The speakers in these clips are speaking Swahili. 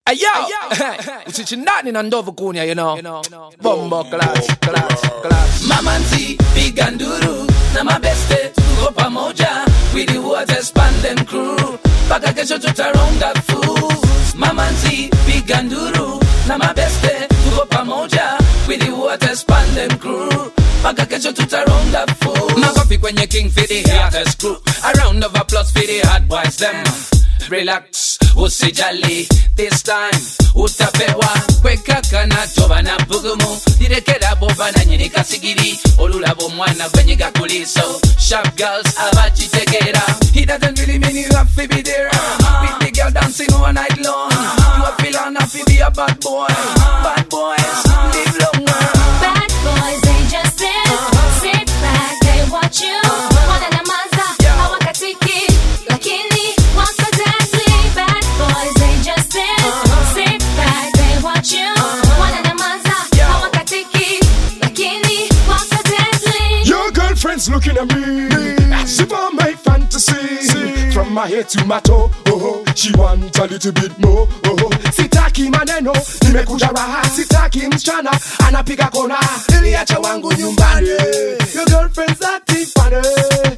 Ayo, usichinani na ndovu kunya, you know. Bombo class. Mamanzi, big anduru, na mabeste tuko pamoja. With the water span them crew, paka kesho tutaronga fools. Mamanzi, big anduru, na mabeste tuko pamoja. With the water span them crew, paka kesho tutaronga fools. Makofi kwenye king for the hottest crew. A round of applause for the hot boys them. Relax, usijali, this time utapewa kweka kana toba na bugumu direkera boba na nyini kasigiri olulabo mwana kwenye gakuliso sharp girls abachitegera. He doesn't really mean you have to be there with the girl dancing all night long. You are feeling happy be a bad boy. Bad boys live longer. Bad boys they just sit back, they watch you. Wananyamaza hawakatiki lakini wako deadly. Bad boys they just sit back, they watch you. Wananyamaza hawakatiki lakini wako deadly. Your girlfriend's looking at me as if I'm my fantasy. From my head to my toe, she wants a little bit more. Sitaki maneno, nimekuja raha. Sitaki msichana, anapiga kona. Niliacha wangu nyumbani. Your girlfriend's acting funny.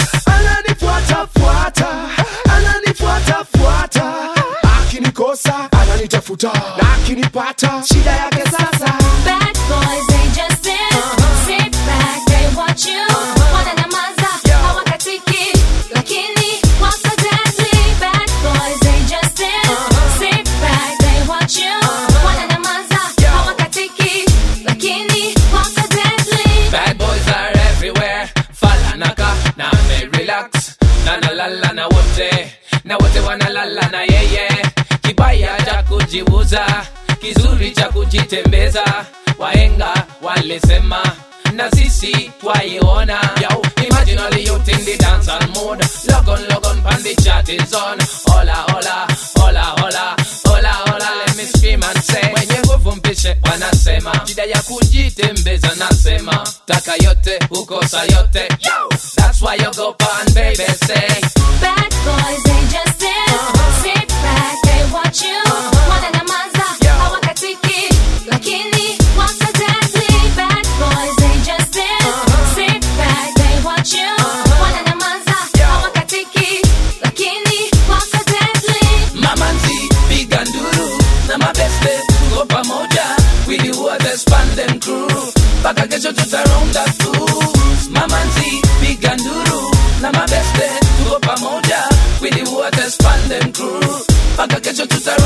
Ananifuata. Akinikosa, ananitafuta. Na akinipata, shida yake sasa. Bad boys they just sit back, they watch you. Wananyamaza hawakatiki lakini wako deadly. Bad boys they just sit back, they watch you. Wananyamaza hawakatiki lakini wako deadly. Bad boys are everywhere. Fala naka na me relax. Na lala na wote wana lala na yeye. Kibaya cha kujiuza, kizuri cha kujitembeza. Wahenga walisema na sisi twaiona. Yo, imagine all the youth in the dancehall mode. Log on, pan the chat is on. Hola, let me scream and say. Wenye nguvu mpishe wanasema, shida ya kujitembeza nasema. Taka yote, ukosa yote. Yo, that's why you go pan baby say. Bad boys they just sit back, they watch you. Wananyamaza hawakatiki lakini wako deadly. Bad boys they just sit back, they watch you. Wananyamaza hawakatiki lakini wako deadly. Mamanzi, big anduru, na mabeste tuko pamoja. With the water span them crew, paka kesho tutaronga fools. Mamanzi, big anduru, na mabeste tuko pamoja. With the water span them crew, paka kesho tutaronga